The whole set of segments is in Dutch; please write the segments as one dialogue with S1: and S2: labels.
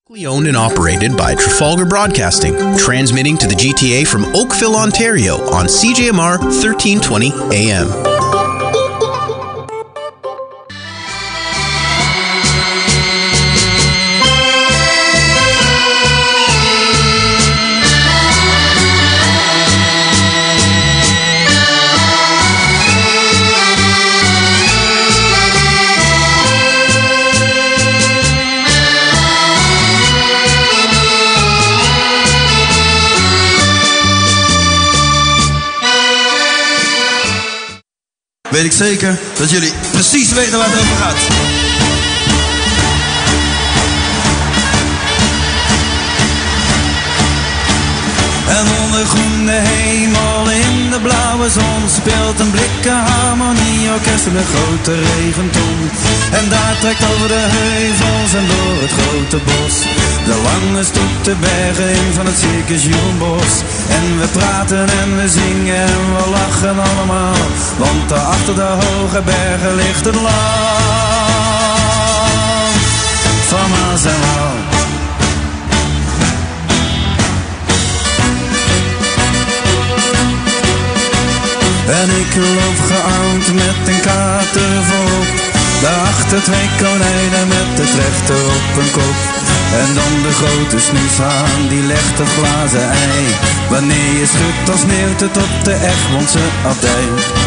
S1: Owned and operated by Trafalgar Broadcasting, transmitting to the GTA from Oakville, Ontario on CJMR 1320 AM.
S2: Weet ik zeker dat jullie precies weten waar het over gaat. En onder groene hemel in de blauwe zon speelt een blikken harmonieorkest in een grote regenton. En daar trekt over de heuvels en door het grote bos de lange stoet de bergen in van het circus Jurenbos. En we praten en we zingen en we lachen allemaal, want daar achter de hoge bergen ligt het land van Maas en Waal. En ik loop gearmd met een kater voorop, daarachter twee konijnen met het rechter op hun kop. En dan de grote snoeshaan, die legt het glazen ei. Wanneer je schudt, dan sneeuwt het op de Egmondse abdij.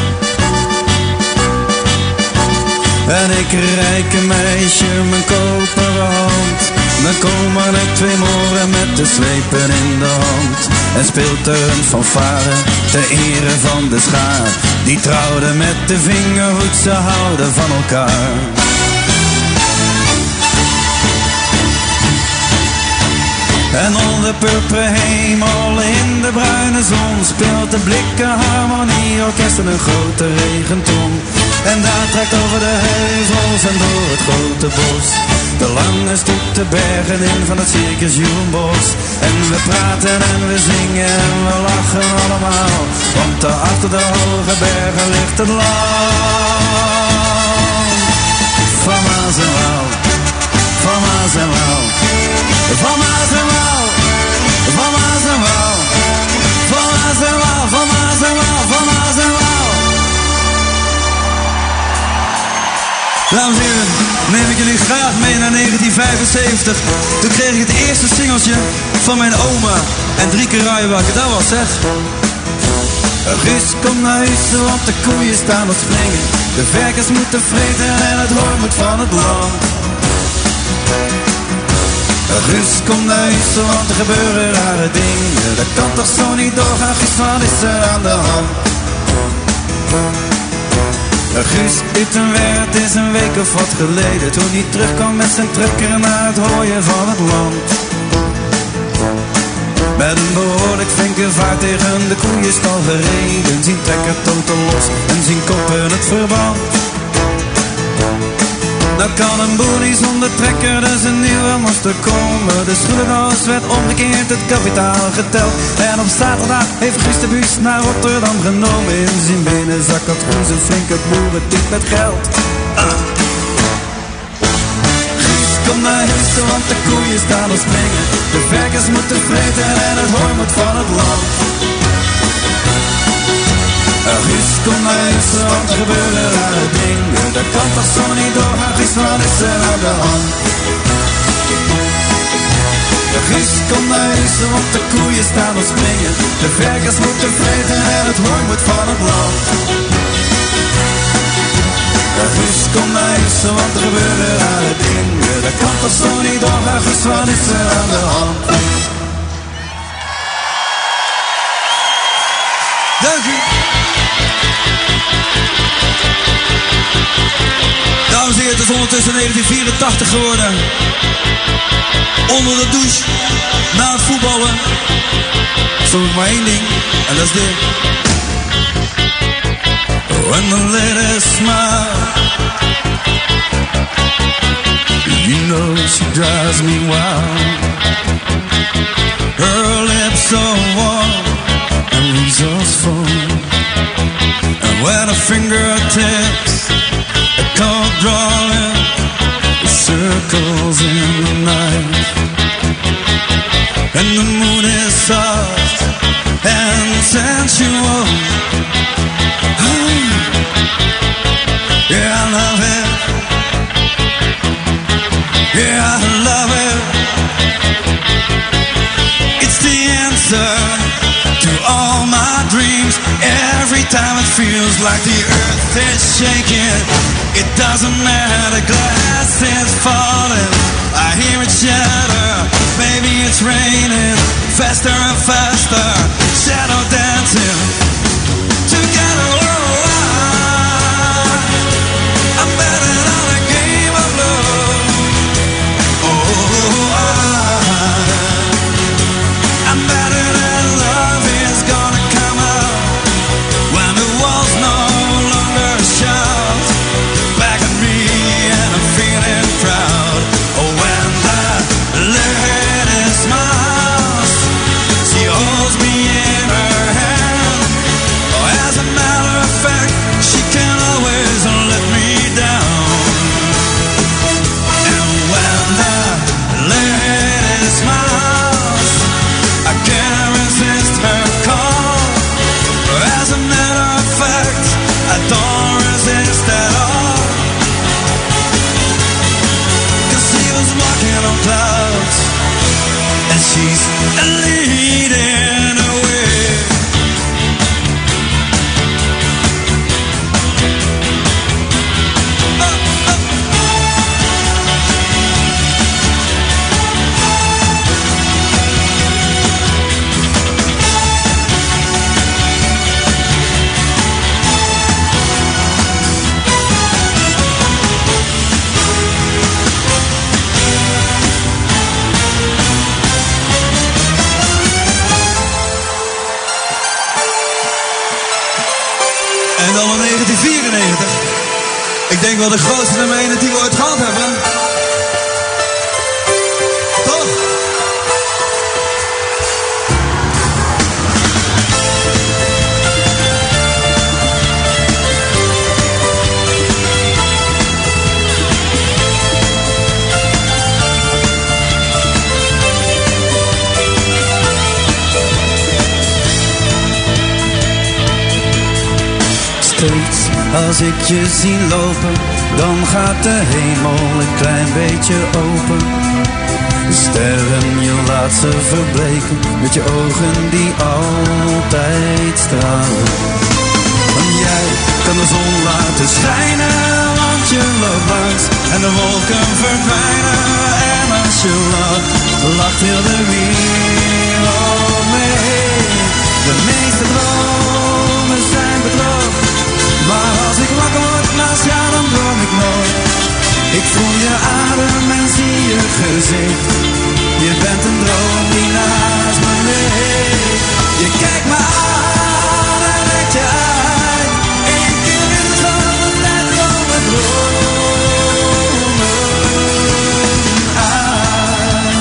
S2: En ik reik een meisje mijn koperen hand. Dan komen er twee moren met de slepen in de hand. En speelt er een fanfare ter ere van de schaar. Die trouwden met de vingerhoed, ze houden van elkaar. En onder purperen hemel in de bruine zon speelt de blikken harmonieorkest in een grote regenton. En daar trekt over de heuvels en door het grote bos de lange stoet de bergen in van het circus Jurenbos. En we praten en we zingen en we lachen allemaal, want daar achter de hoge bergen ligt het land van Maas en Waal, van Maas en Waal, van Maas en Waal, van Maas en Waal, van Maas en Waal, van Maas en Waal, van Maas en Waal. Dames en heren, neem ik jullie graag mee naar 1975. Toen kreeg ik het eerste singeltje van mijn oma en 3 keer rijwakken, dat was zeg. Guus, kom naar huis, want de koeien staan op springen. De verkers moeten vreten en het hooi moet van het land. Guus, kom naar huis, want er gebeuren rare dingen. Dat kan toch zo niet doorgaan, Guus, wat is er aan de hand? Guus Utenwerd is een week of wat geleden, toen hij terugkwam met zijn trekker naar het hooien van het land. Met een behoorlijk flinke vaart tegen de koeienstal gereden, zien trekker totaal los en zien koppen het verband. Nou kan een boer niet zonder trekker, dus een nieuwe moest er komen. De schoenendoos werd omgekeerd, het kapitaal geteld. En op zaterdag heeft Guus de bus naar Rotterdam genomen. In zijn binnenzak had Guus een flinke boerentik met geld. Guus, kom naar huis, want de koeien staan op springen. De verkers moeten vreten en het hooi moet van het land. Guus, kom naar huis, want er gebeuren rare dingen. Dat kan toch zo niet doorgaan, Guus, wat is er aan de hand? Guus, kom naar huis, want de koeien staan op springen. De verkers moeten vreten en het hooi moet van het land. Guus, kom naar huis, want er gebeuren rare dingen. Dat kan toch zo niet doorgaan, Guus, wat is er aan de hand? Dank u. Dames en heren, het is ondertussen 1984 geworden. Onder de douche, na het voetballen. Zo is maar één ding, en dat is dit. When the lady smile, you know she drives me wild. Her lips so warm and resourceful, and when her fingertips come drawing circles in the night. feels like the earth is shaking. It doesn't matter, glass is falling. I hear it shatter, maybe it's raining. Faster and faster, shadow dancing. Together we're alive. I'm betting on a game of love. Oh, I'm betting that love is gonna come out when the walls no longer shout back at me and I'm feeling proud. Oh, when the lady smiles, she holds me in her hand. Oh, as a matter of fact, she can always let me down. And when the lady smiles, I can't resist her call. As a matter of fact, I don't resist at all. 'Cause she was walking on clouds, and she's leading away. En dan in 1994. Ik denk wel de grootste nummer 1 die we ooit gehad hebben. Toch? Steeds als ik je zie lopen, dan gaat de hemel een klein beetje open. De sterren, je laat ze verbleken, met je ogen die altijd stralen. Want jij kan de zon laten schijnen, want je loopt langs en de wolken verdwijnen. En als je lacht, lacht heel de wereld mee. De meeste dromen zijn bedrog, maar als ik wakker word naast jou, dan droom ik nooit. Ik voel je adem en zie je gezicht. Je bent een droom die naast me ligt. Je kijkt me aan en rekt je uit. Eén keer in de zon, net komen dromen uit.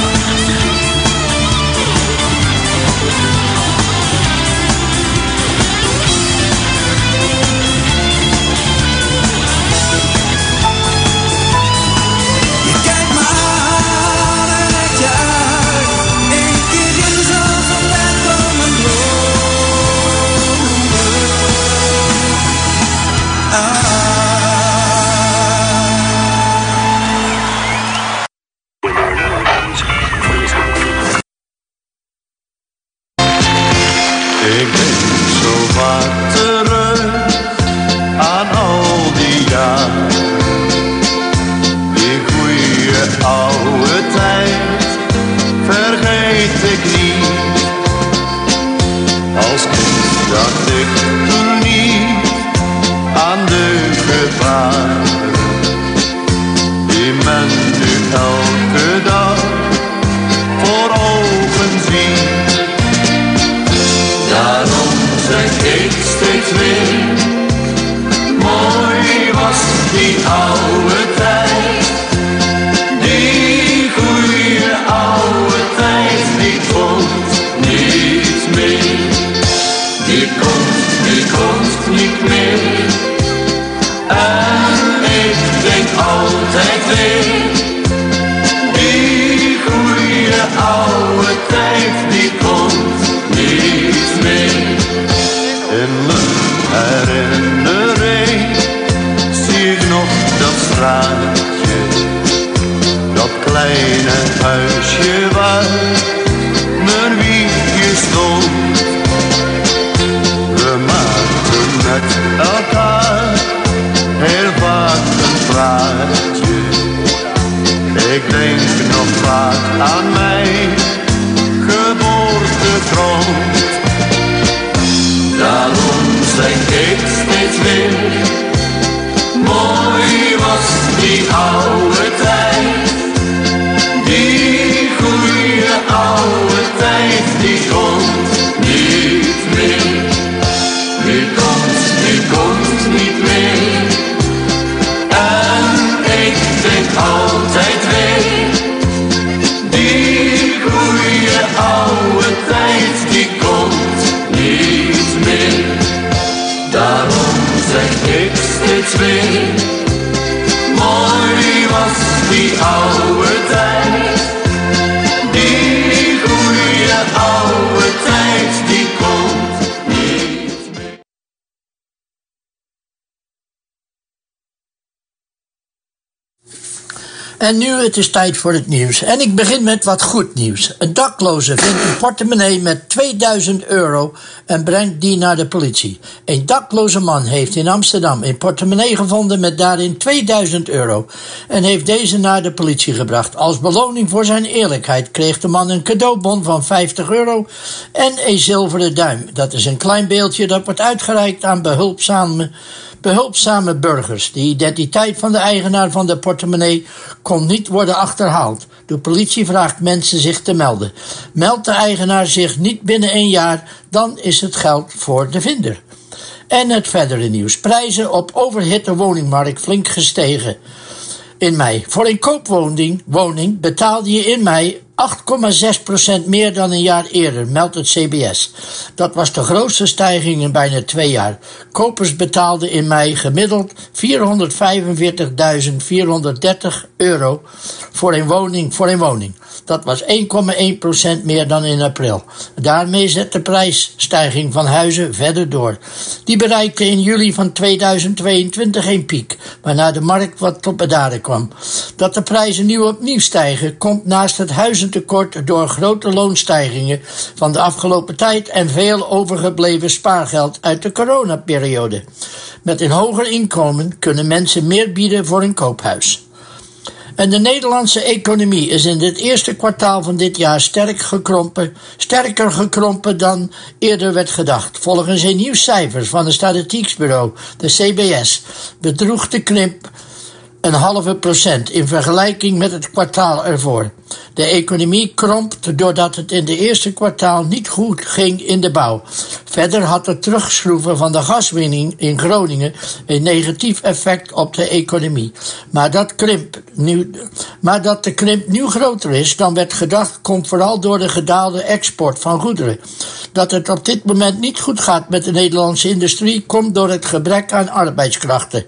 S2: Je kijkt me aan en rekt je uit. Eén keer in de zon, net komen dromen uit.
S3: Ik denk zo vaak terug aan al die jaren. Die goeie oude tijd vergeet ik niet. Als kind dacht ik toen niet aan de gevaren die men nu elke dag voor ogen ziet. Daarom zeg ik steeds weer, mooi was die oude tijd. Die goeie oude tijd, die komt niet meer. Die komt niet meer. En ik denk altijd weer, die goeie oude tijd, die komt niet meer. In mijn herinnering zie ik nog dat straatje, dat kleine huisje waar mijn wiegje stond. We maakten met oude tijd. Die goede oude tijd, die komt niet meer. Die komt niet meer. En ik denk altijd weer, die goede oude tijd, die komt niet meer. Daarom zeg ik steeds weer, mooi was die oude tijd. Die goede oude tijd, die komt niet meer.
S4: En nu het is tijd voor het nieuws. En ik begin met wat goed nieuws. Een dakloze vindt een portemonnee met €2000 en brengt die naar de politie. Een dakloze man heeft in Amsterdam een portemonnee gevonden met daarin €2000 en heeft deze naar de politie gebracht. Als beloning voor zijn eerlijkheid kreeg de man een cadeaubon van €50 en een zilveren duim. Dat is een klein beeldje dat wordt uitgereikt aan behulpzame burgers. De identiteit van de eigenaar van de portemonnee kon niet worden achterhaald. De politie vraagt mensen zich te melden. Meldt de eigenaar zich niet binnen 1 jaar, dan is het geld voor de vinder. En het verdere nieuws. Prijzen op overhitte woningmarkt flink gestegen in mei. Voor een koopwoning betaalde je in mei 8,6% meer dan een jaar eerder, meldt het CBS. Dat was de grootste stijging in bijna 2 jaar. Kopers betaalden in mei gemiddeld €445.430 voor een woning. Dat was 1,1% meer dan in april. Daarmee zet de prijsstijging van huizen verder door. Die bereikte in juli van 2022 een piek, waarna de markt wat tot bedaren kwam. Dat de prijzen nu opnieuw stijgen, komt naast het huizentekort door grote loonstijgingen van de afgelopen tijd en veel overgebleven spaargeld uit de coronaperiode. Met een hoger inkomen kunnen mensen meer bieden voor een koophuis. En de Nederlandse economie is in het eerste kwartaal van dit jaar sterker gekrompen dan eerder werd gedacht. Volgens een nieuw cijfers van het statistiekbureau, de CBS, bedroeg de krimp 0,5% in vergelijking met het kwartaal ervoor. De economie krompt doordat het in de eerste kwartaal niet goed ging in de bouw. Verder had het terugschroeven van de gaswinning in Groningen een negatief effect op de economie. Maar dat de krimp nu groter is dan werd gedacht, komt vooral door de gedaalde export van goederen. Dat het op dit moment niet goed gaat met de Nederlandse industrie komt door het gebrek aan arbeidskrachten.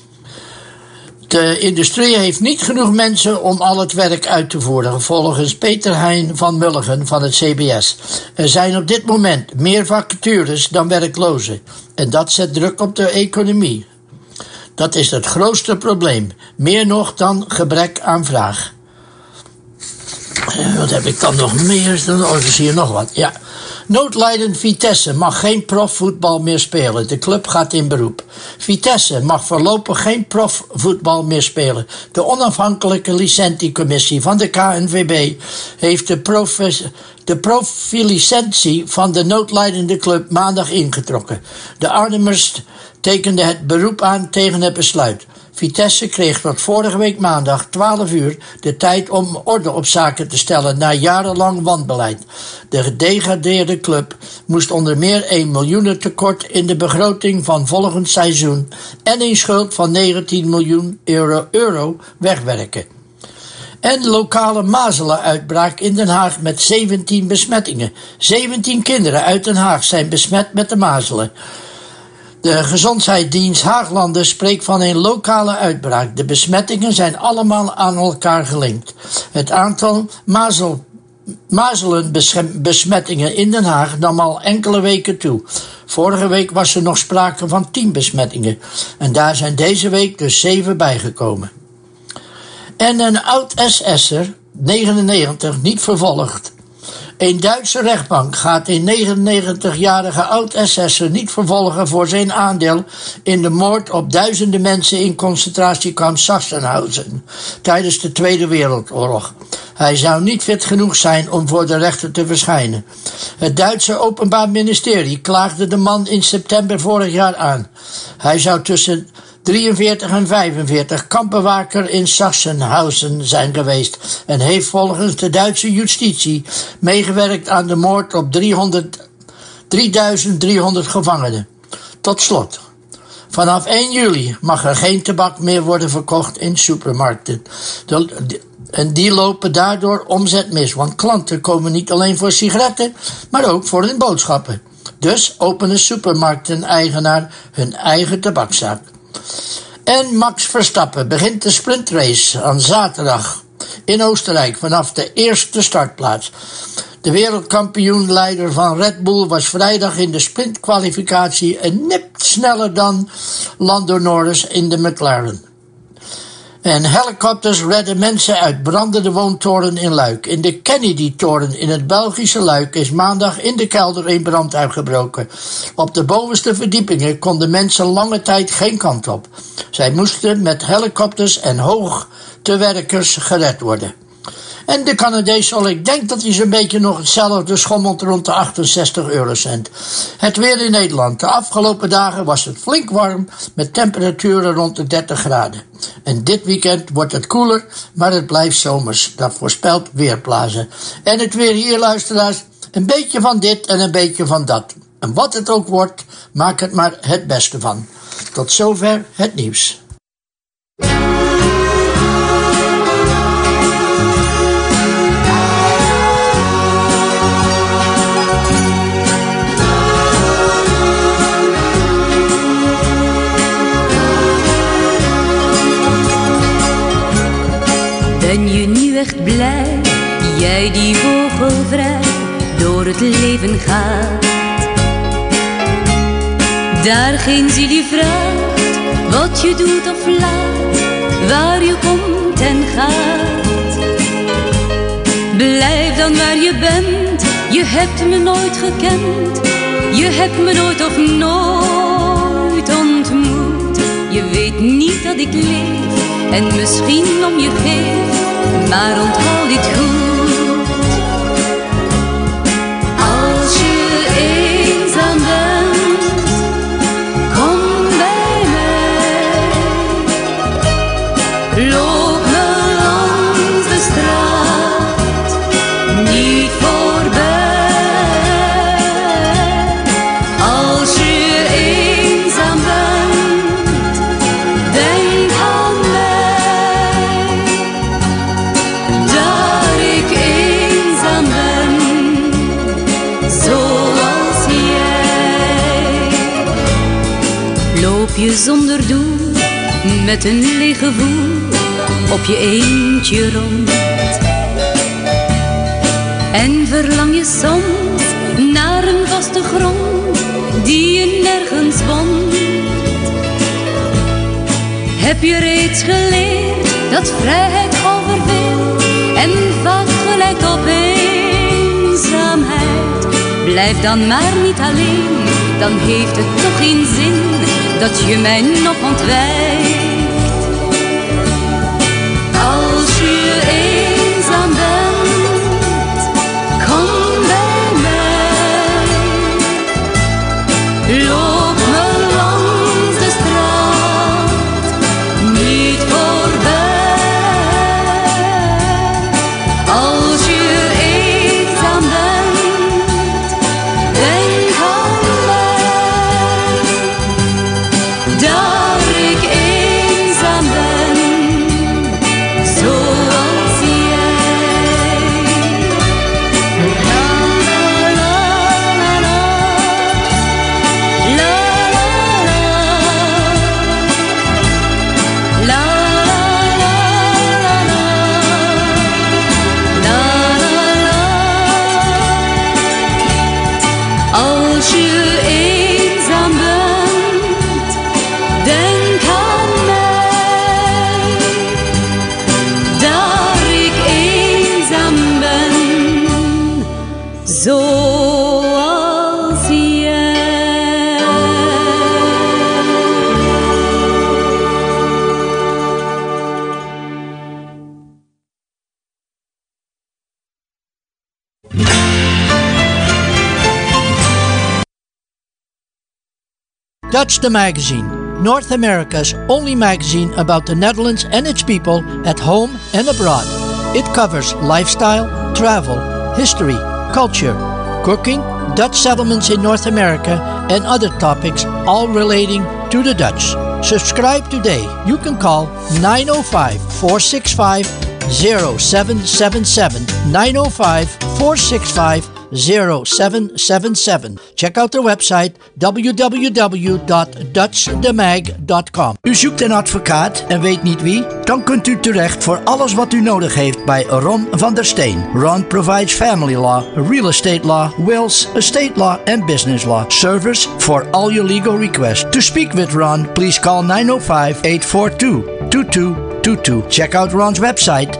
S4: De industrie heeft niet genoeg mensen om al het werk uit te voeren, volgens Peter Hein van Mulligen van het CBS. Er zijn op dit moment meer vacatures dan werklozen en dat zet druk op de economie. Dat is het grootste probleem, meer nog dan gebrek aan vraag. Wat heb ik dan nog meer? Oh, er is hier nog wat, ja. Noodlijdend Vitesse mag geen profvoetbal meer spelen. De club gaat in beroep. Vitesse mag voorlopig geen profvoetbal meer spelen. De onafhankelijke licentiecommissie van de KNVB heeft de profilicentie van de noodlijdende club maandag ingetrokken. De Arnhemmers tekenden het beroep aan tegen het besluit. Vitesse kreeg tot vorige week maandag 12 uur de tijd om orde op zaken te stellen na jarenlang wanbeleid. De gedegradeerde club moest onder meer 1 miljoen tekort in de begroting van volgend seizoen en een schuld van 19 miljoen euro wegwerken. En lokale mazelenuitbraak in Den Haag met 17 besmettingen. 17 kinderen uit Den Haag zijn besmet met de mazelen. De Gezondheidsdienst Haaglanden spreekt van een lokale uitbraak. De besmettingen zijn allemaal aan elkaar gelinkt. Het aantal mazelenbesmettingen in Den Haag nam al enkele weken toe. Vorige week was er nog sprake van 10 besmettingen. En daar zijn deze week dus 7 bijgekomen. En een oud-SS'er, 99, niet vervolgd. Een Duitse rechtbank gaat een 99-jarige oud-SS'er niet vervolgen voor zijn aandeel in de moord op duizenden mensen in concentratiekamp Sachsenhausen tijdens de Tweede Wereldoorlog. Hij zou niet fit genoeg zijn om voor de rechter te verschijnen. Het Duitse Openbaar Ministerie klaagde de man in september vorig jaar aan. Hij zou tussen 43 en 45 kampenwaker in Sachsenhausen zijn geweest en heeft volgens de Duitse justitie meegewerkt aan de moord op 3300 gevangenen. Tot slot. Vanaf 1 juli mag er geen tabak meer worden verkocht in supermarkten. En die lopen daardoor omzet mis, want klanten komen niet alleen voor sigaretten, maar ook voor hun boodschappen. Dus openen supermarkten-eigenaar hun eigen tabakzaak. En Max Verstappen begint de sprintrace aan zaterdag in Oostenrijk vanaf de eerste startplaats. De wereldkampioenleider van Red Bull was vrijdag in de sprintkwalificatie een nip sneller dan Lando Norris in de McLaren. En helikopters redden mensen uit brandende woontoren in Luik. In de Kennedy-toren in het Belgische Luik is maandag in de kelder een brand uitgebroken. Op de bovenste verdiepingen konden mensen lange tijd geen kant op. Zij moesten met helikopters en hoogtewerkers gered worden. En de Canadees, ik denk dat hij zo'n beetje nog hetzelfde schommelt rond de 68 eurocent. Het weer in Nederland. De afgelopen dagen was het flink warm met temperaturen rond de 30 graden. En dit weekend wordt het koeler, maar het blijft zomers. Dat voorspelt Weerplaza. En het weer hier, luisteraars, een beetje van dit en een beetje van dat. En wat het ook wordt, maak het maar het beste van. Tot zover het nieuws.
S5: Ben je nu echt blij, jij die vogelvrij door het leven gaat? Daar geen ziel die vraagt wat je doet of laat, waar je komt en gaat. Blijf dan waar je bent, je hebt me nooit gekend, je hebt me nooit of nooit ontmoet. Je weet niet dat ik leef en misschien om je geef, maar onthoud dit goed. Als je eenzaam bent, kom bij mij. Loop me langs de straat, niet voorbij. Als je eenzaam bent, denk aan mij. Daar ik eenzaam ben, zoals jij. Loop je zonder doel, met een leeg gevoel, op je eentje rond. En verlang je soms naar een vaste grond, die je nergens vond. Heb je reeds geleerd dat vrijheid overwint en vaak gelijkt op eenzaamheid? Blijf dan maar niet alleen, dan heeft het toch geen zin dat je mij nog ontwijkt. Als je eenzaam bent, kom bij mij. Loop me langs de straat, niet voorbij. Als je eenzaam bent, denk aan mij. Daar ik eenzaam ben, zoals jij. La la la la la, la la la, la la la la, la la la. Als je eenzaam bent, denk aan mij. Daar ik eenzaam ben, zoals jij.
S4: That's the Magazine. North America's only magazine about the Netherlands and its people at home and abroad. It covers lifestyle, travel, history, culture, cooking, Dutch settlements in North America, and other topics all relating to the Dutch. Subscribe today. You can call 905-465-0777. 905-465-0777. Check out their website www.dutchdemag.com. U zoekt een advocaat en weet niet wie? Dan kunt u terecht voor alles wat u nodig heeft bij Ron van der Steen. Ron provides family law, real estate law, wills, estate law and business law. Service for all your legal requests. To speak with Ron, please call 905-842-2222. Check out Ron's website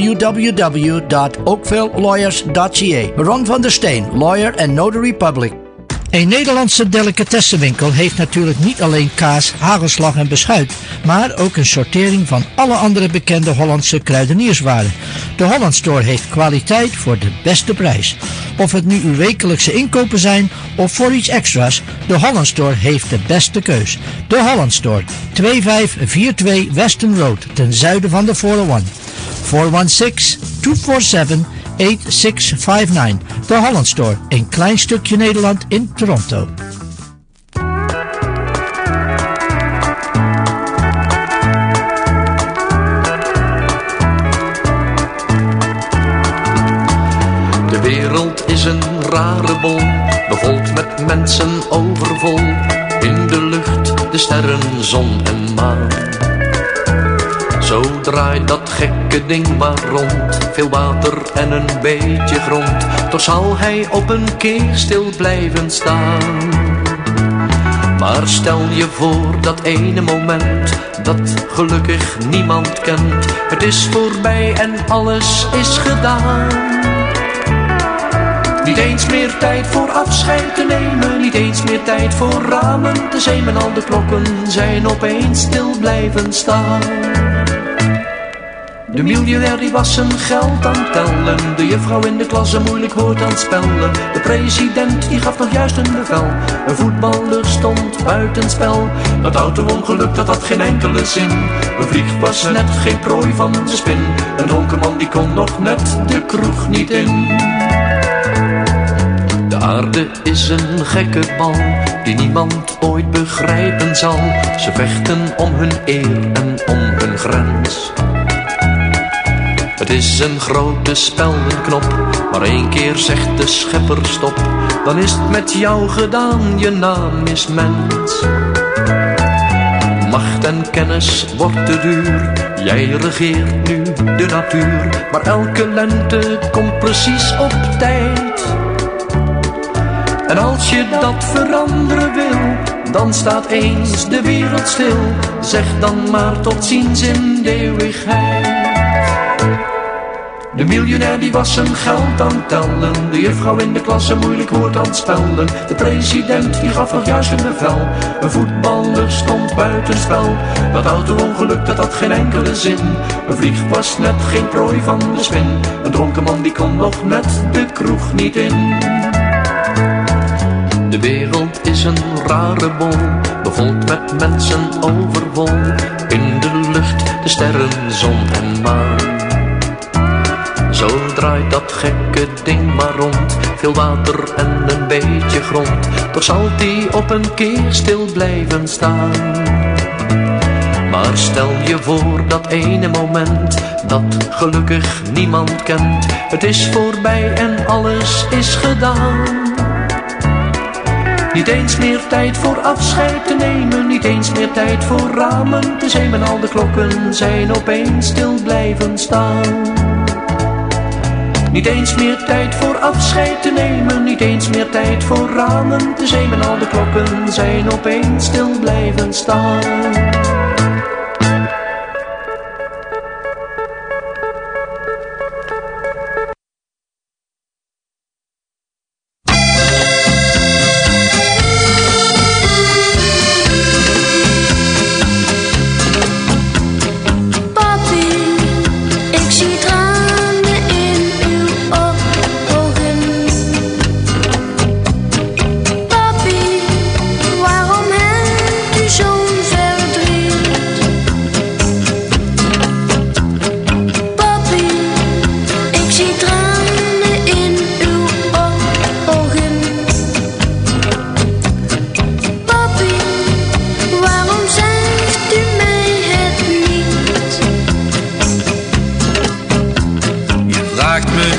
S4: www.oakvillelawyers.ca. Ron van der Steen, lawyer and notary public. Een Nederlandse delicatessenwinkel heeft natuurlijk niet alleen kaas, hagelslag en beschuit, maar ook een sortering van alle andere bekende Hollandse kruidenierswaren. De Holland Store heeft kwaliteit voor de beste prijs. Of het nu uw wekelijkse inkopen zijn of voor iets extra's, de Holland Store heeft de beste keus. De Holland Store, 2542 Weston Road, ten zuiden van de 401. 416-247-8659. De Holland Store, een klein stukje Nederland in Toronto.
S6: De wereld is een rare bol, bevolkt met mensen overvol. In de lucht, de sterren, zon en maan. Zo draait dat gekke ding maar rond, veel water en een beetje grond. Toch zal hij op een keer stil blijven staan. Maar stel je voor dat ene moment, dat gelukkig niemand kent. Het is voorbij en alles is gedaan. Niet eens meer tijd voor afscheid te nemen, niet eens meer tijd voor ramen te zeemen. Al de klokken zijn opeens stil blijven staan. De miljonair die was zijn geld aan het tellen, de juffrouw in de klas een moeilijk woord aan het spellen. De president die gaf nog juist een bevel, een voetballer stond buitenspel. Dat auto-ongeluk dat had geen enkele zin, een vlieg was net geen prooi van de spin. Een dronken man die kon nog net de kroeg niet in. De aarde is een gekke bal, die niemand ooit begrijpen zal. Ze vechten om hun eer en om hun grens. Het is een grote speldenknop, maar één keer zegt de schepper stop. Dan is het met jou gedaan, je naam is mens. Macht en kennis wordt te duur, jij regeert nu de natuur. Maar elke lente komt precies op tijd. En als je dat veranderen wil, dan staat eens de wereld stil. Zeg dan maar tot ziens in de eeuwigheid. De miljonair die was zijn geld aan het tellen, de juffrouw in de klas een moeilijk woord aan het spellen. De president die gaf nog juist een bevel, een voetballer stond buitenspel. Dat auto-ongeluk dat had geen enkele zin, een vlieg was net geen prooi van de spin. Een dronken man die kon nog net de kroeg niet in. De wereld is een rare bol, bevolkt met mensen overvol. In de lucht, de sterren, zon en maan. Zo draait dat gekke ding maar rond, veel water en een beetje grond. Toch zal die op een keer stil blijven staan. Maar stel je voor dat ene moment, dat gelukkig niemand kent. Het is voorbij en alles is gedaan. Niet eens meer tijd voor afscheid te nemen, niet eens meer tijd voor ramen te zeemen. Al de klokken zijn opeens stil blijven staan. Niet eens meer tijd voor afscheid te nemen, niet eens meer tijd voor ramen te zeemen. Al de klokken zijn opeens stil blijven staan.
S7: Waarom hebt u zo'n ver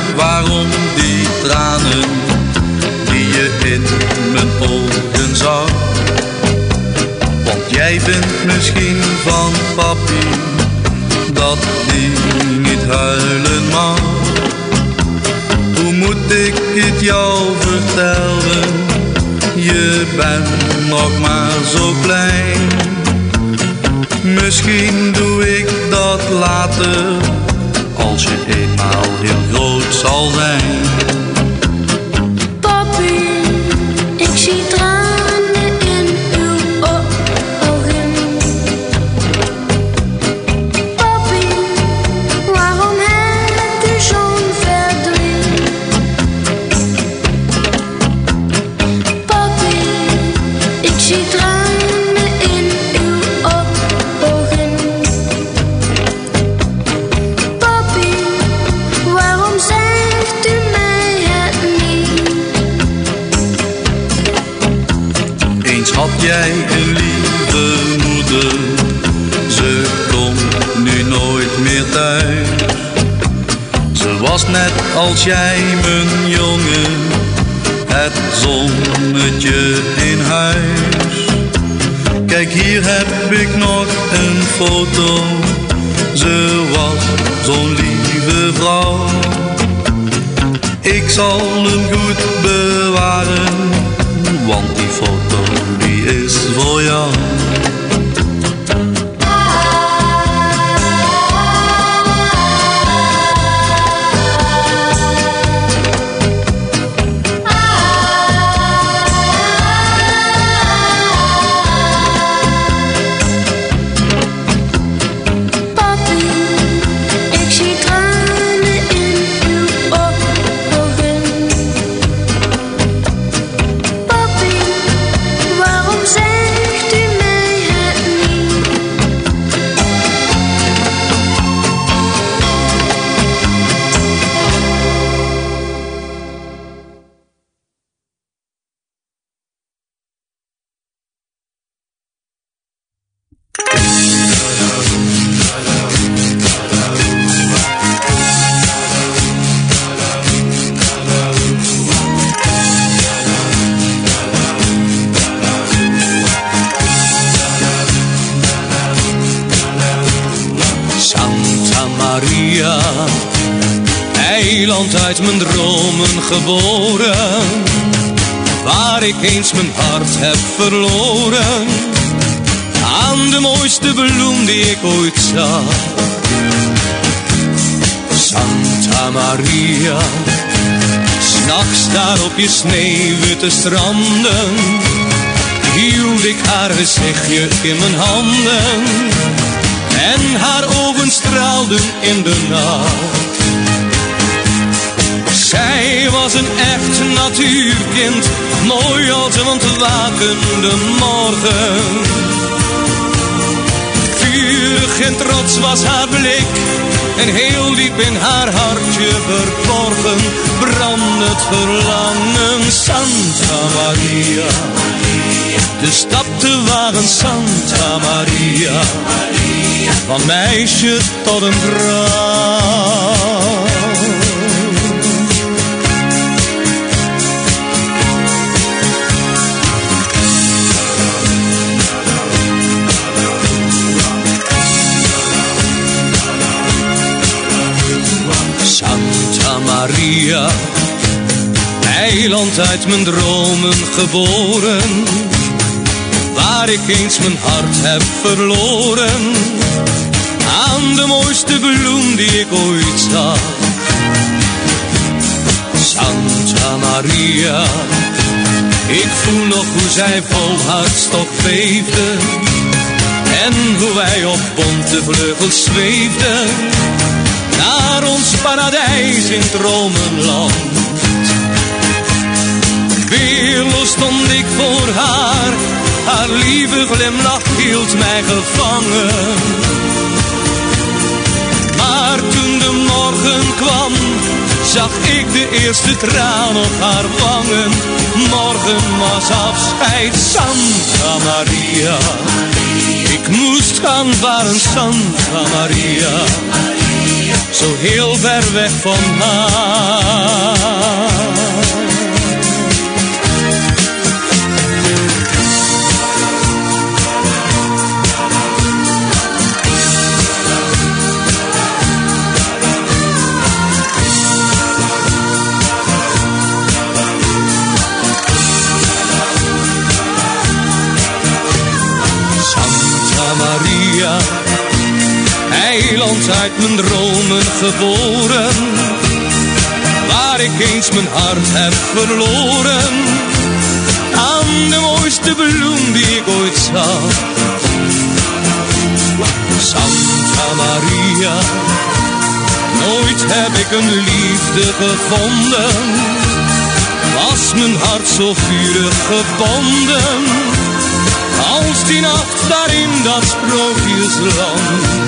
S2: waarom die tranen die je in mijn ogen zag. Want jij vindt misschien van papi dat die niet huilen mag. Hoe moet ik het jou vertellen? Je bent nog maar zo klein. Misschien doe ik dat later, als je eenmaal heel groot zal zijn.
S7: Papi, ik zie tranen in uw ogen. Papi, waarom heb u zo'n verdriet? Papi, ik zie tranen in uw ogen. Papi, waarom zegt u mij het niet?
S2: Eens had jij een lieve moeder, ze komt nu nooit meer thuis. Ze was net als jij, mijn jongen, het zonnetje in huis. Kijk, hier heb ik nog een foto, ze was zo'n lieve vrouw. Ik zal hem goed bewaren, want die foto die is voor jou.
S7: Papi, ik zie tranen in uw ogen. Papi, waarom zegt u mij het niet?
S8: Santa Maria, eiland uit mijn dromen geboren, waar ik eens mijn hart heb verloren, aan de mooiste bloem die ik ooit zag. Santa Maria, 's nachts daar op je sneeuwwitte stranden, hield ik haar gezichtje in mijn handen. En haar ogen straalden in de nacht. Zij was een echt natuurkind, mooi als een ontwakende morgen. Vurig en trots was haar blik, en heel diep in haar hartje verborgen brandde het verlangen. Santa Maria, de stap te wagen, Santa Maria, van meisje tot een vrouw. Santa Maria, eiland uit mijn dromen geboren, waar ik eens mijn hart heb verloren, aan de mooiste bloem die ik ooit zag. Santa Maria, ik voel nog hoe zij vol hartstocht beefde, en hoe wij op bonte vleugels zweefden, naar ons paradijs in dromenland. Weerloos stond ik voor haar, haar lieve glimlach hield mij gevangen. Maar toen de morgen kwam, zag ik de eerste traan op haar wangen. Morgen was afscheid, Santa Maria. Ik moest gaan varen, Santa Maria. zo heel ver weg van haar. Eiland uit mijn dromen geboren, waar ik eens mijn hart heb verloren, aan de mooiste bloem die ik ooit zag. Santa Maria, nooit heb ik een liefde gevonden, was mijn hart zo vurig gebonden, als die nacht daar in dat sprookjesland.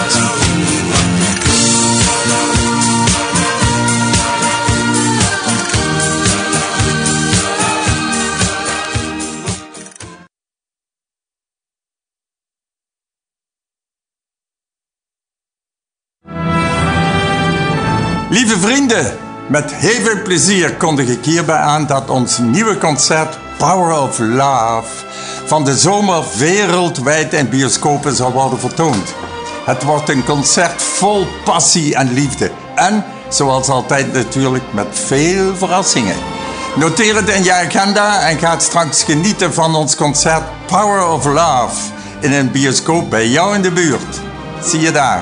S9: Lieve vrienden, met heel veel plezier kondig ik hierbij aan dat ons nieuwe concert Power of Love van de zomer wereldwijd in bioscopen zal worden vertoond. Het wordt een concert vol passie en liefde. En, zoals altijd natuurlijk, met veel verrassingen. Noteer het in je agenda en ga straks genieten van ons concert Power of Love in een bioscoop bij jou in de buurt. Zie je daar.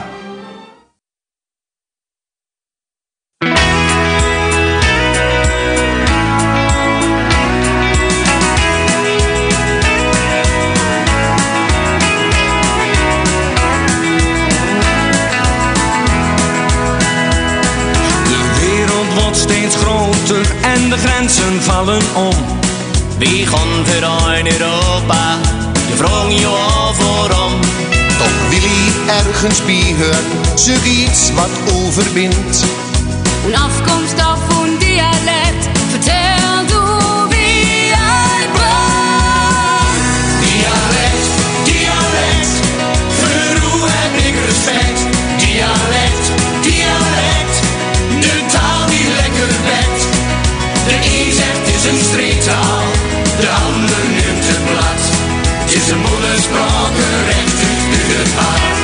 S10: En de grenzen vallen om. Wie gaan voor in Europa? Je vraagt je af waarom.
S11: Toch wil hij ergens bij zoiets wat overbindt.
S5: Een afkomst of een dialect, vertel door wie hij bent.
S3: Dialect, dialect, voor hoe heb ik respect. Dialect, dialect, de taal die lekker bekt. De een zegt het is een streektaal, de ander neemt het blad. Het is een moederspraak, recht uit het hart.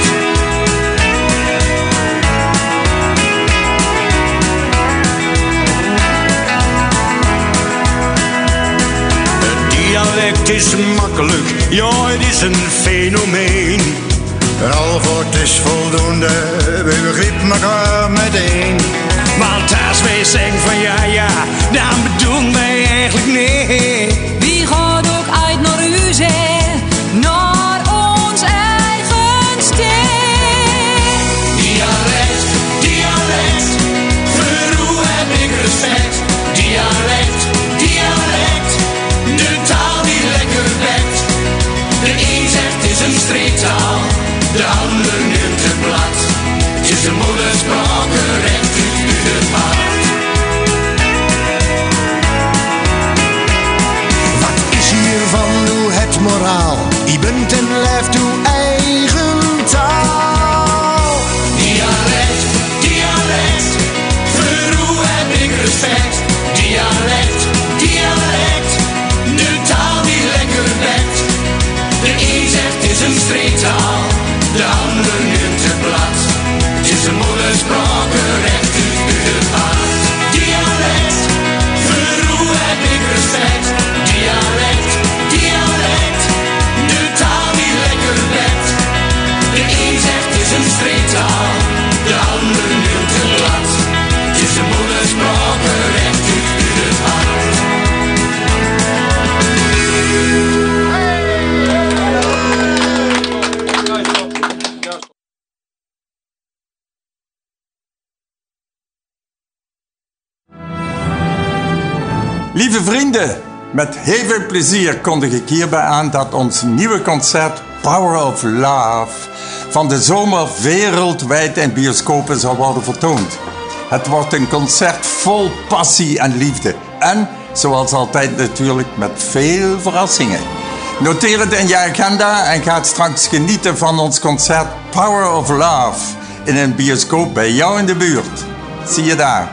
S10: Het dialect is makkelijk, ja het is een fenomeen.
S12: Een half woord is voldoende, we begrijpen elkaar meteen.
S10: Want als wij zeggen van ja, dan bedoelen wij eigenlijk nee.
S5: Wie gaat ook uit naar u zee, naar ons eigen steen.
S3: Dialect, dialect, voor hoe heb ik respect. Dialect, dialect, de taal die lekker bekt. De een zegt het is een streektaal, de ander neemt het blad. Het is een moederspraak, recht uit het hart.
S11: Wat is hiervan doe het moraal? Je bent en blijft uw eigen taal.
S3: Dialect, dialect, voor hoe heb ik respect. Dialect, dialect, de taal die lekker bekt. De een zegt het is een streektaal, de ander neemt het blad. Het is een moederspraak, recht uit het hart. Dialect, voor hoe heb ik respect. Dialect, dialect, de taal die lekker bekt. De een zegt het is een streektaal, de ander neemt het blad. Het is een moederspraak, recht uit het hart.
S9: Lieve vrienden, met heel veel plezier kondig ik hierbij aan dat ons nieuwe concert Power of Love van de zomer wereldwijd in bioscopen zal worden vertoond. Het wordt een concert vol passie en liefde. En, zoals altijd natuurlijk, met veel verrassingen. Noteer het in je agenda en ga straks genieten van ons concert Power of Love in een bioscoop bij jou in de buurt. Zie je daar.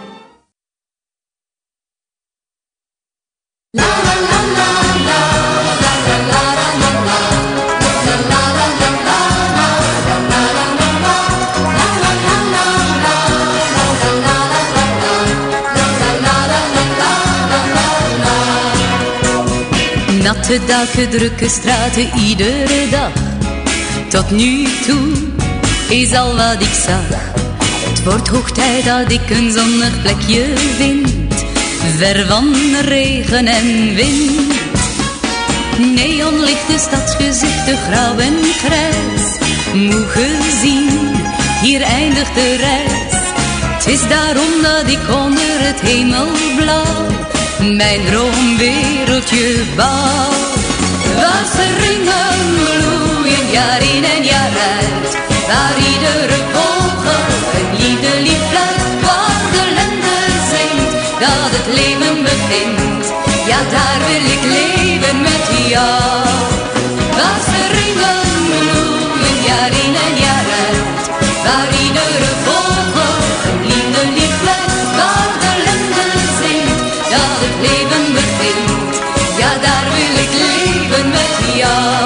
S5: Natte dagen, drukke straten, iedere dag. Tot nu toe is al wat ik zag. Het wordt hoog tijd dat ik een zonnig plekje vind, ver van regen en wind. Neonlichten, stadsgezichten, grauw en grijs. Moe gezien, hier eindigt de reis. Het is daarom dat ik onder het hemelblauw mijn droomwereldje bouw. Waar ze ringen bloeien, jaar in en jaar uit. Waar iedere vogel een liefdelied fluit. Waar de lente zingt, dat het leven begint. Ja, daar wil ik leven met jou. Waar ze ringen bloeien, jaar in en jaar uit. Waar iedere vogel een liefdelied fluit. Waar de lente zingt, dat het leven begint. Ja, daar wil ik leven met jou.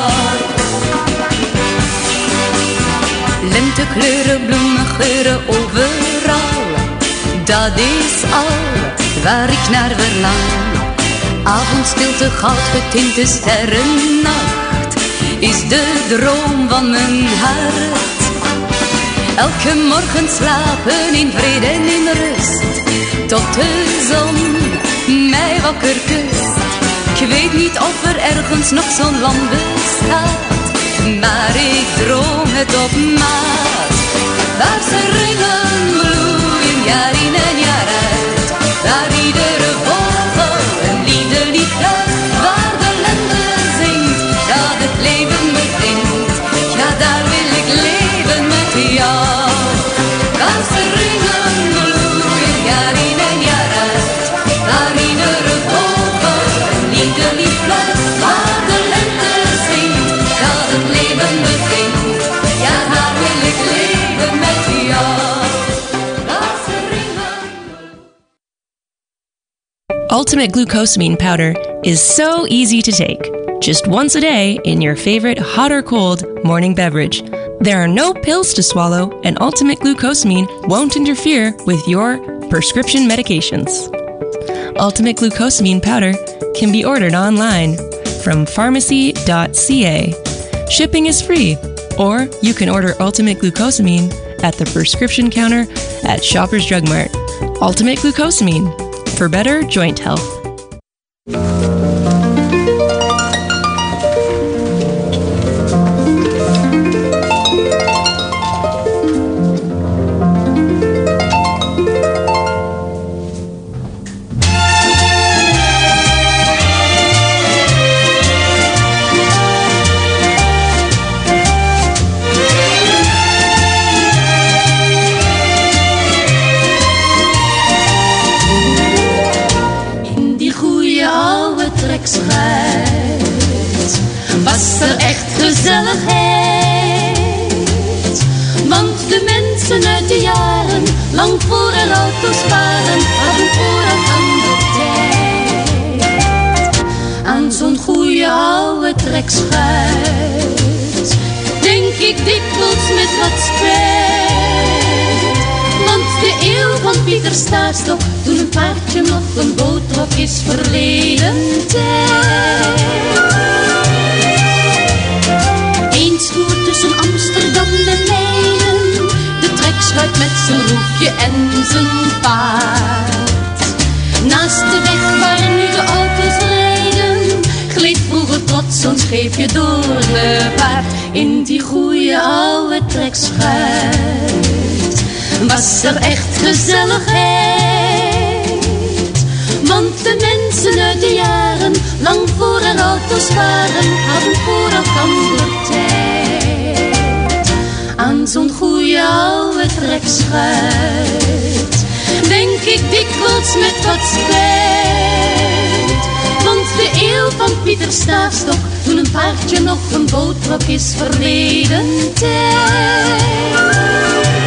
S5: Lentekleuren, bloemengeuren overal. Dat is al waar ik naar verlang. Avondstilte, goudgetinte sterrennacht is de droom van mijn hart. Elke morgen slapen in vrede en in rust, tot de zon mij wakker kust. Ik weet niet of er ergens nog zo'n land bestaat, maar ik droom het op maat. Waar ze ringen bloeien, jaar in en jaar uit. Waar iedere vogel een liefdelied fluit. Waar de lente zingt, dat het leven begint. Ja, daar wil ik leven met jou. Waar ze ringen bloeien, jaar in en jaar uit. Waar iedere vogel een liefdelied fluit. Waar de lente zingt, dat het leven begint. Ja, daar wil ik leven met jou. Waar ze ringen.
S13: Ultimate glucosamine powder is so easy to take. Just once a day in your favorite hot or cold morning beverage. There are no pills to swallow, and Ultimate glucosamine won't interfere with your prescription medications. Ultimate glucosamine powder can be ordered online from pharmacy.ca. Shipping is free, or you can order Ultimate glucosamine at the prescription counter at Shoppers Drug Mart. Ultimate glucosamine, for better joint health.
S5: Was er echt gezelligheid, want de mensen uit de jaren, lang voor er auto's waren, hadden voor elkaar tijd. Aan zo'n goeie oude trekschuit denk ik dikwijls met wat spijt, want de eeuw van Pieter Staarstok, toen een paardje nog een boot trok, is verleden tijd. Eens voer tussen Amsterdam en Leiden, de trekschuit met zijn roepje en zijn paard. Naast de weg waar nu de auto's rijden, gleed vroeger plots zo'n scheepje door de vaart. In die goeie oude trekschuit was er echt gezelligheid, want de mensen uit de jaren, lang voor er auto's waren, hadden voor elkander tijd. Aan zo'n goeie oude trekschuit denk ik dikwijls met wat spijt, want de eeuw van Pieter Staarstok, toen een paardje nog een boot trok, is verleden tijd.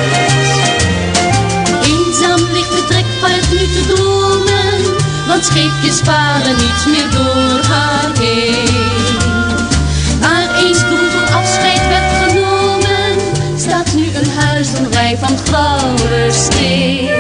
S5: want scheepjes varen niet meer door haar heen. Waar eens droevig afscheid werd genomen, staat nu een huizenrij van grauwe steen.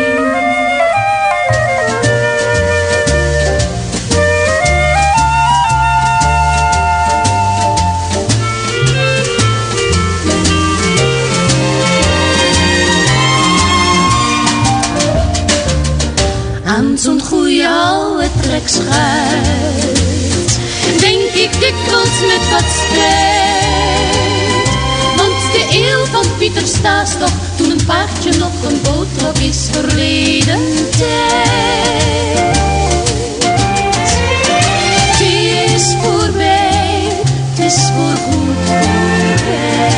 S5: Aan zo'n goeie oude trekschuit denk ik dikwijls met wat spijt. Want de eeuw van Pieter Staes toch, toen een paardje nog een boot trok, is verleden tijd. Het is voorbij, het is voorgoed voorbij.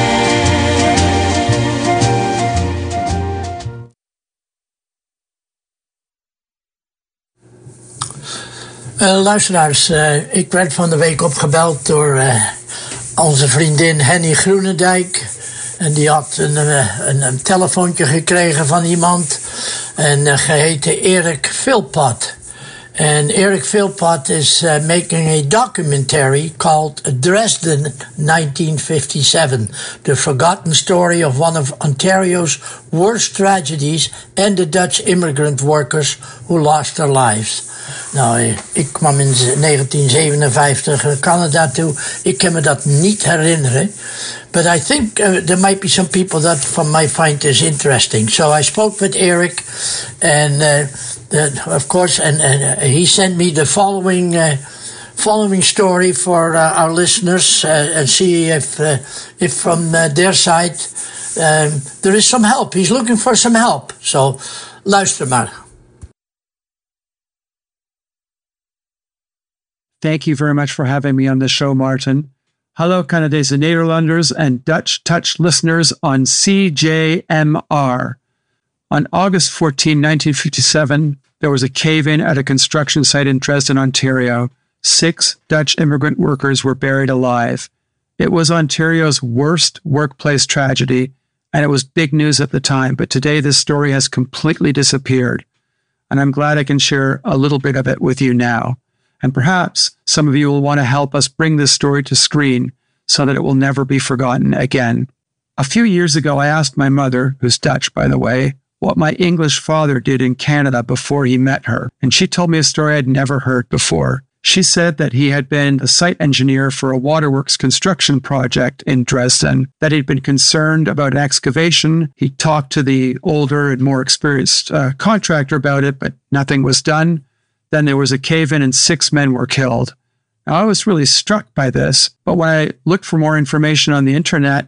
S4: Luisteraars, ik werd van de week opgebeld door onze vriendin Henny Groenendijk. En die had een telefoontje gekregen van iemand. En geheten Eric Philpott. And Eric Philpott is making a documentary called Dresden 1957, the forgotten story of one of Ontario's worst tragedies and the Dutch immigrant workers who lost their lives. Nou, ik kwam in 1957 Canada toe. Ik kan me dat niet herinneren. But I think there might be some people that might find this interesting. So I spoke with Eric, and of course, and he sent me the following story for our listeners, and see if from their side there is some help. He's looking for some help. So luister maar.
S14: Thank you very much for having me on the show, Martin. Hallo Canadese Nederlanders and Dutch Touch listeners on CJMR. On August 14, 1957, there was a cave-in at a construction site in Dresden, Ontario. 6 Dutch immigrant workers were buried alive. It was Ontario's worst workplace tragedy, and it was big news at the time, but today this story has completely disappeared. And I'm glad I can share a little bit of it with you now. And perhaps some of you will want to help us bring this story to screen so that it will never be forgotten again. A few years ago, I asked my mother, who's Dutch, by the way, what my English father did in Canada before he met her. And she told me a story I'd never heard before. She said that he had been a site engineer for a waterworks construction project in Dresden, that he'd been concerned about an excavation. He talked to the older and more experienced contractor about it, but nothing was done. Then there was a cave-in and 6 men were killed. Now, I was really struck by this, but when I looked for more information on the internet,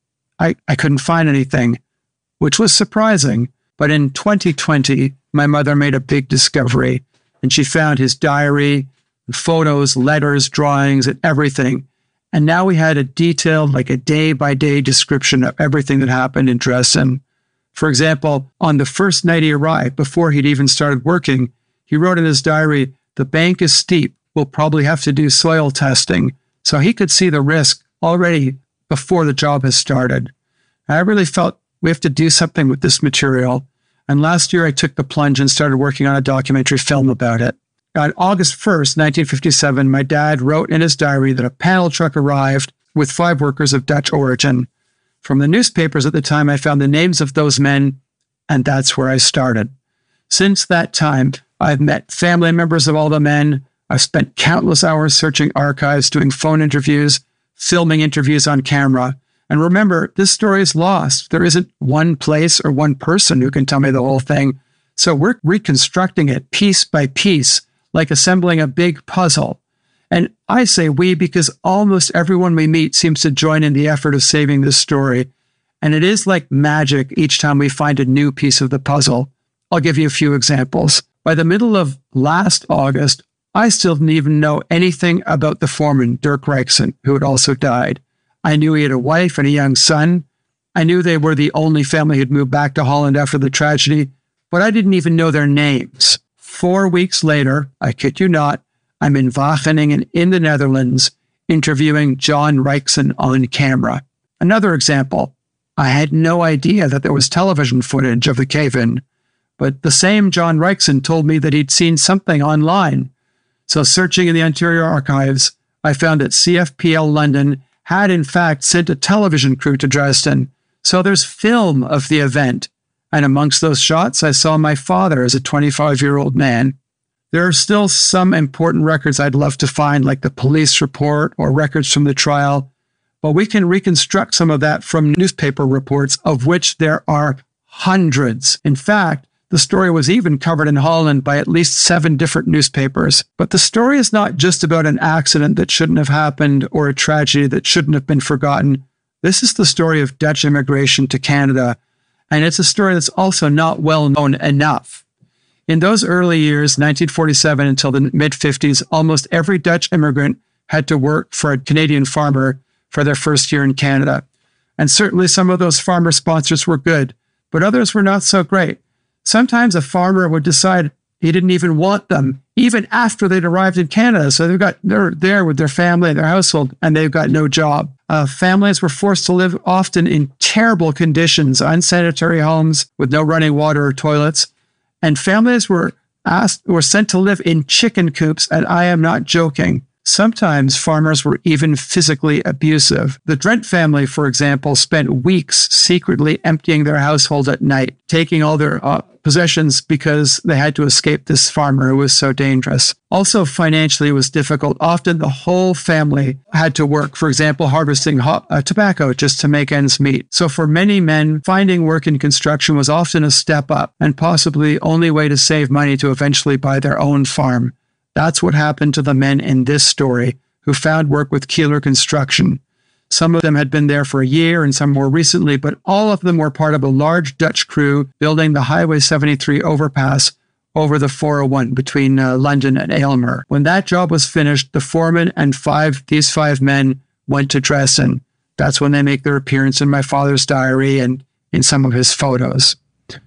S14: I couldn't find anything, which was surprising. But in 2020, my mother made a big discovery, and she found his diary, photos, letters, drawings, and everything. And now we had a detailed, like a day-by-day description of everything that happened in Dresden. For example, on the first night he arrived, before he'd even started working, he wrote in his diary, "The bank is steep. We'll probably have to do soil testing." So he could see the risk already before the job has started. I really felt we have to do something with this material. And last year I took the plunge and started working on a documentary film about it. On August 1st, 1957, my dad wrote in his diary that a panel truck arrived with 5 workers of Dutch origin. From the newspapers at the time, I found the names of those men, and that's where I started. Since that time, I've met family members of all the men. I've spent countless hours searching archives, doing phone interviews, filming interviews on camera. And remember, this story is lost. There isn't one place or one person who can tell me the whole thing. So we're reconstructing it piece by piece, like assembling a big puzzle. And I say we because almost everyone we meet seems to join in the effort of saving this story. And it is like magic each time we find a new piece of the puzzle. I'll give you a few examples. By the middle of last August, I still didn't even know anything about the foreman, Dirk Reichson, who had also died. I knew he had a wife and a young son. I knew they were the only family who'd moved back to Holland after the tragedy, but I didn't even know their names. 4 weeks later, I kid you not, I'm in Wageningen in the Netherlands interviewing John Reichson on camera. Another example, I had no idea that there was television footage of the cave-in. But the same John Reichson told me that he'd seen something online. So searching in the Ontario archives, I found that CFPL London had in fact sent a television crew to Dresden. So there's film of the event. And amongst those shots, I saw my father as a 25-year-old man. There are still some important records I'd love to find, like the police report or records from the trial, but we can reconstruct some of that from newspaper reports, of which there are hundreds. In fact, the story was even covered in Holland by at least 7 different newspapers. But the story is not just about an accident that shouldn't have happened or a tragedy that shouldn't have been forgotten. This is the story of Dutch immigration to Canada, and it's a story that's also not well known enough. In those early years, 1947 until the mid-50s, almost every Dutch immigrant had to work for a Canadian farmer for their first year in Canada. And certainly some of those farmer sponsors were good, but others were not so great. Sometimes a farmer would decide he didn't even want them, even after they'd arrived in Canada. So they're there with their family and their household, and they've got no job. Families were forced to live often in terrible conditions, unsanitary homes with no running water or toilets. And families were sent to live in chicken coops, and I am not joking. Sometimes farmers were even physically abusive. The Drent family, for example, spent weeks secretly emptying their household at night, taking all their possessions because they had to escape this farmer who was so dangerous. Also, financially, it was difficult. Often the whole family had to work, for example, harvesting tobacco just to make ends meet. So for many men, finding work in construction was often a step up and possibly the only way to save money to eventually buy their own farm. That's what happened to the men in this story who found work with Keeler Construction. Some of them had been there for a year and some more recently, but all of them were part of a large Dutch crew building the Highway 73 overpass over the 401 between London and Aylmer. When that job was finished, the foreman and these five men went to Dresden. That's when they make their appearance in my father's diary and in some of his photos.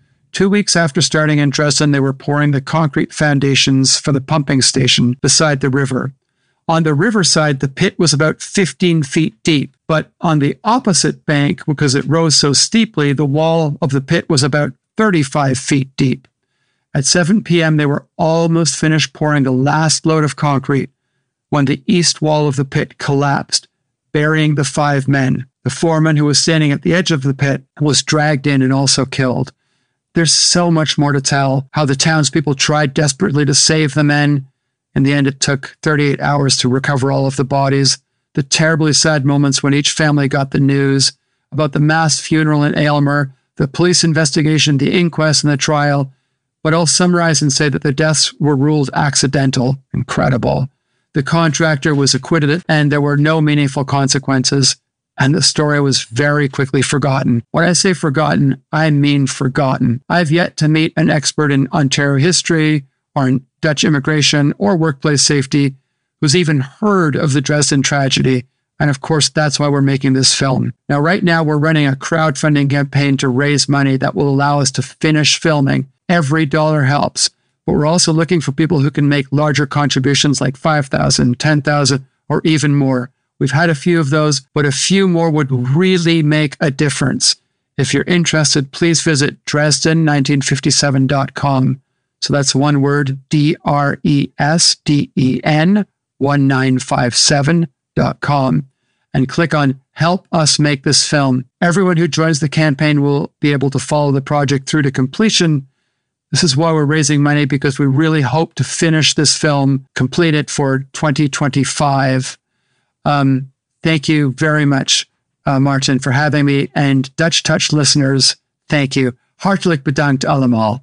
S14: 2 weeks after starting in Dresden, they were pouring the concrete foundations for the pumping station beside the river. On the riverside, the pit was about 15 feet deep, but on the opposite bank, because it rose so steeply, the wall of the pit was about 35 feet deep. At 7 p.m., they were almost finished pouring the last load of concrete when the east wall of the pit collapsed, burying the 5 men. The foreman, who was standing at the edge of the pit, was dragged in and also killed. There's so much more to tell, how the townspeople tried desperately to save the men. In the end, it took 38 hours to recover all of the bodies. The terribly sad moments when each family got the news about the mass funeral in Aylmer, the police investigation, the inquest, and the trial. But I'll summarize and say that the deaths were ruled accidental. Incredible. The contractor was acquitted, and there were no meaningful consequences. And the story was very quickly forgotten. When I say forgotten, I mean forgotten. I've yet to meet an expert in Ontario history or in Dutch immigration or workplace safety who's even heard of the Dresden tragedy. And of course, that's why we're making this film. Now, right now, we're running a crowdfunding campaign to raise money that will allow us to finish filming. Every dollar helps. But we're also looking for people who can make larger contributions like $5,000, $10,000, or even more. We've had a few of those, but a few more would really make a difference. If you're interested, please visit Dresden1957.com. So that's one word, DRESDEN1957.com. And click on Help Us Make This Film. Everyone who joins the campaign will be able to follow the project through to completion. This is why we're raising money, because we really hope to finish this film, complete it for 2025. Thank you very much, Martin, for having me. And Dutch Touch listeners, thank you. Hartelijk bedankt allemaal.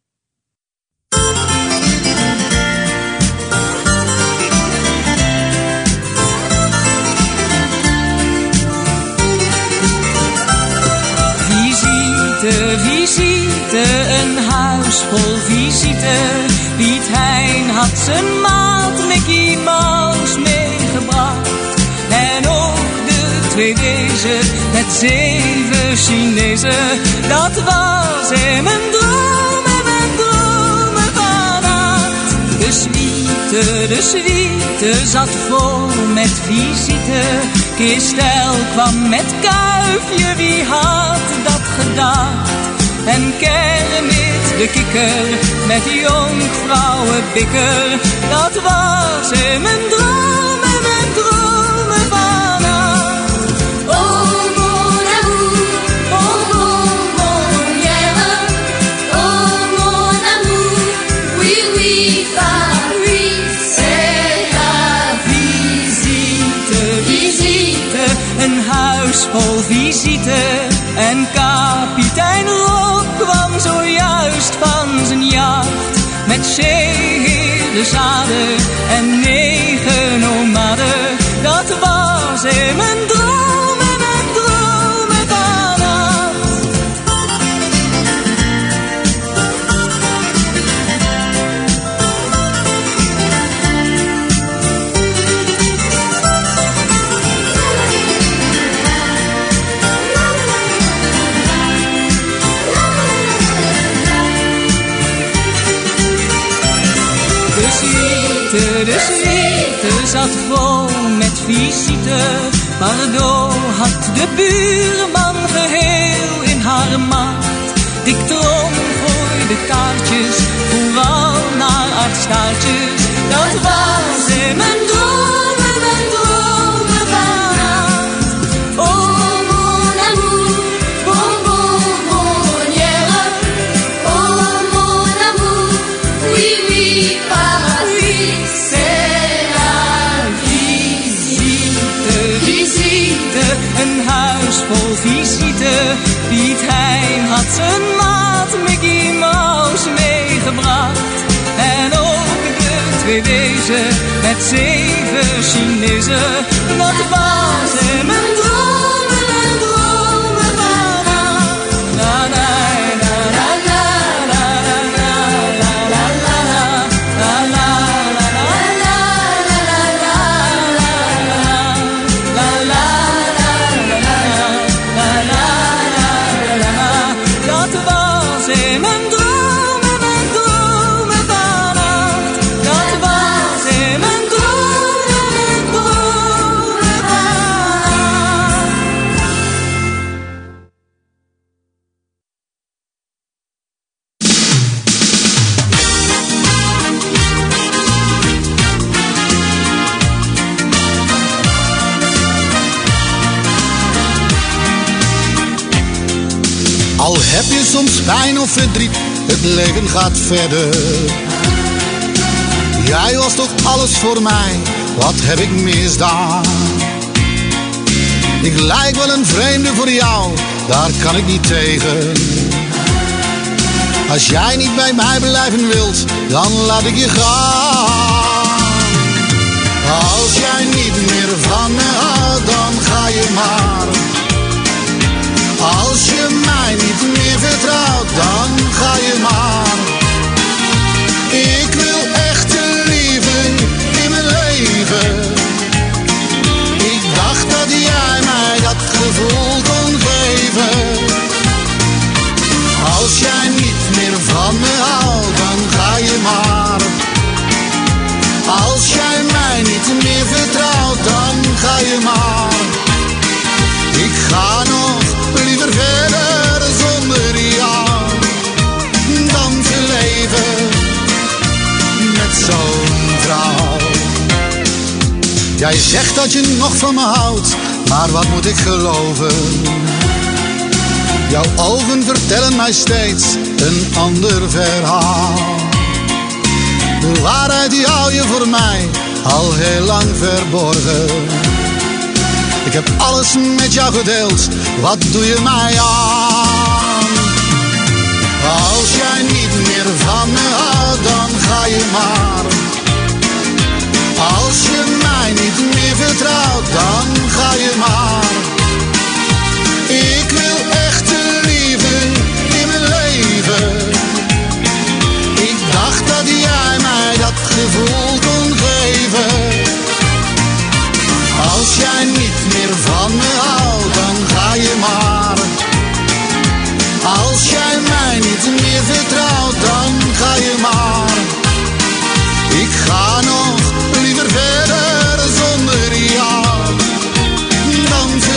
S15: Visite, visite, een huis vol visite. Piet Hein had zijn maat Mickey Mouse meegebracht. En ook de 2 wezen met 7 Chinezen. Dat was in mijn droom en mijn dromen vannacht. De suite zat vol met visite. Kistel kwam met kuifje, wie had dat gedacht? En Kermit de kikker met jonkvrouwenbikker. Dat was in mijn droom en mijn dromen vannacht.
S7: Oh mon amour, oh mon hier. Oh mon amour, oui oui Paris, c'est la visite.
S15: Visite, een huis vol visite. En kapitein Rob kwam zojuist van zijn jacht. Met zeeheren zaden en 9 nomaden. Dat was in mijn droom en mijn dromen vannacht. De suite zat vol met visite. Bardot had de buurman geheel in haar macht. Dik Trom gooide taartjes, vooral naar aardstaartjes. Dat was in mijn dromen, mijn dromen vannacht.
S7: Oh mon amour, bonbonnière. Oh mon amour, oui oui Paris, c'est la visite.
S15: Visite, een huis vol visite. Piet Hein had zijn maat Mickey Mouse meegebracht. En ook de 2 wezen met 7 Chinezen. Dat was in mijn dromen en dromen vannacht. La la la la la la la la la la la la la dat was in mijn dromen, mijn dromen vannacht. Dat was in mijn dromen, mijn dromen vannacht.
S11: Al heb je soms pijn of verdriet, het leven gaat verder. Jij was toch alles voor mij, wat heb ik misdaan? Ik lijk wel een vreemde voor jou, daar kan ik niet tegen. Als jij niet bij mij blijven wilt, dan laat ik je gaan. Als jij niet meer van me houdt, dan ga je maar. Als je mij niet meer vertrouwt, dan ga je maar. Ik wil echte liefde in mijn leven. Ik dacht dat jij mij dat gevoel kon geven. Als jij niet meer van me houdt, dan ga je maar. Als jij mij niet meer vertrouwt, dan ga je maar. Ik ga nog liever verder zonder jou dan te leven met zo'n vrouw. Jij zegt dat je nog van me houdt, maar wat moet ik geloven? Jouw ogen vertellen mij steeds een ander verhaal. De waarheid die hou je voor mij al heel lang verborgen. Ik heb alles met jou gedeeld, wat doe je mij aan? Als jij niet meer van me houdt, dan ga je maar. Als je mij niet meer vertrouwt, dan ga je maar. Ik wil echte liefde in mijn leven. Ik dacht dat jij mij dat gevoel kon geven. Als jij niet meer van me houdt, dan ga je maar. Als jij mij niet meer vertrouwt, dan ga je maar. Ik ga nog liever verder zonder jou dan te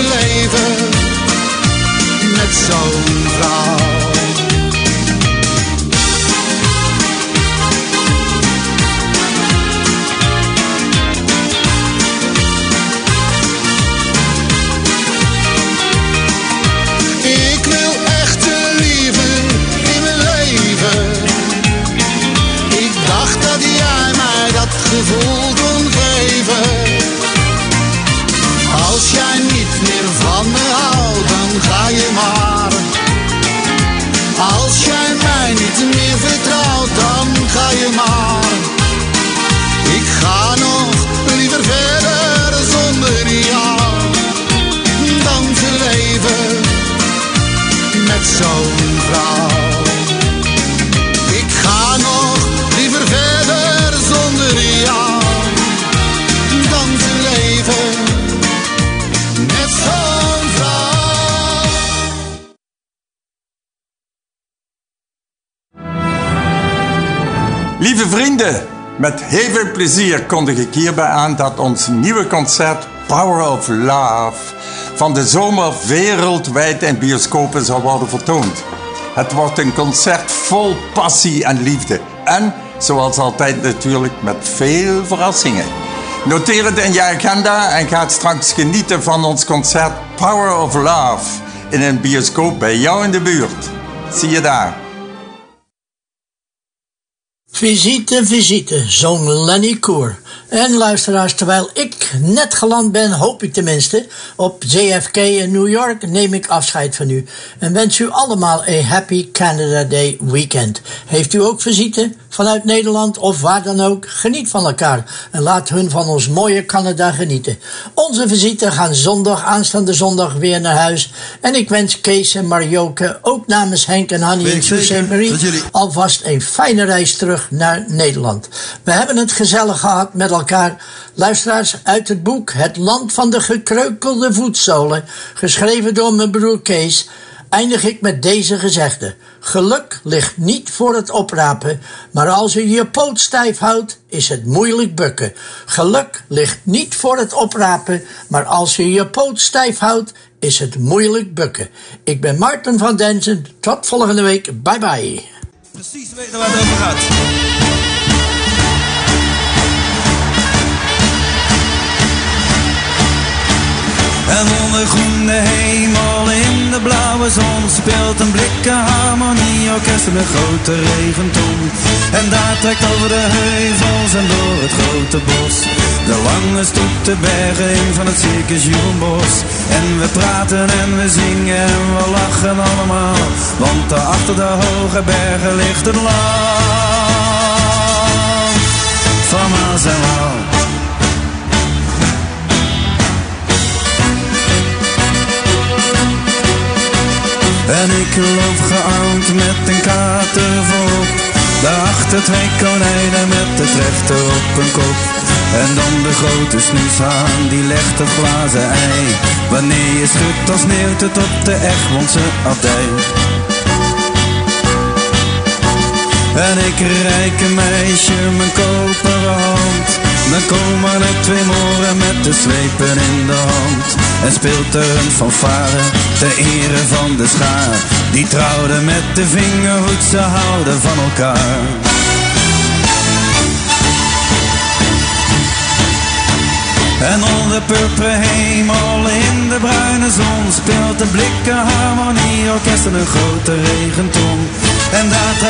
S11: niet meer vertrouwt, dan ga je maar. Ik ga nog liever verder zonder jou dan te leven met zo'n vrouw. Ik ga nog liever verder zonder jou dan te leven met zo'n vrouw.
S9: Lieve vrienden, met heel veel plezier kondig ik hierbij aan dat ons nieuwe concert Power of Love van de zomer wereldwijd in bioscopen zal worden vertoond. Het wordt een concert vol passie en liefde. En, zoals altijd natuurlijk, met veel verrassingen. Noteer het in je agenda en ga straks genieten van ons concert Power of Love in een bioscoop bij jou in de buurt. Zie je daar.
S4: Visite, visite, zong Lenny Koer. En luisteraars, terwijl ik net geland ben, hoop ik tenminste, op JFK in New York, neem ik afscheid van u. En wens u allemaal een happy Canada Day weekend. Heeft u ook visite vanuit Nederland of waar dan ook? Geniet van elkaar en laat hun van ons mooie Canada genieten. Onze visite gaan aanstaande zondag weer naar huis. En ik wens Kees en Marjoke, ook namens Henk en Hanny en Sue St. Marie, alvast een fijne reis terug naar Nederland. We hebben het gezellig gehad met elkaar. Luisteraars, uit het boek Het Land van de Gekreukelde Voetzolen, geschreven door mijn broer Kees, eindig ik met deze gezegde. Geluk ligt niet voor het oprapen, maar als u je poot stijf houdt, is het moeilijk bukken. Geluk ligt niet voor het oprapen, maar als u je poot stijf houdt, is het moeilijk bukken. Ik ben Maarten van Denzen. Tot volgende week. Bye bye.
S2: Precies weten waar het over gaat. En onder groene hemel in de blauwe zon speelt een blikken harmonieorkest in een grote regenton. En daar trekt over de heuvels en door het grote bos de lange stoet de bergen in van het circus Jurenbos. En we praten en we zingen en we lachen allemaal, want daar achter de hoge bergen ligt het land van Maas en Waal. En ik loop gearmd met een katervolk, daarachter 2 konijnen met de trechter op hun kop. En dan de grote snoeshaan, die legt het glazen ei. Wanneer je schudt, dan sneeuwt het op de Egmondse abdij. En ik reik een meisje mijn koperen hand, dan komen er 2 moren met de slepen in de hand. En speelt er een fanfare ter ere van de schaar, die trouwden met de vingerhoed, ze houden van elkaar. En onder purperen hemel in de bruine zon speelt een blikken harmonieorkest in een grote regenton. En daar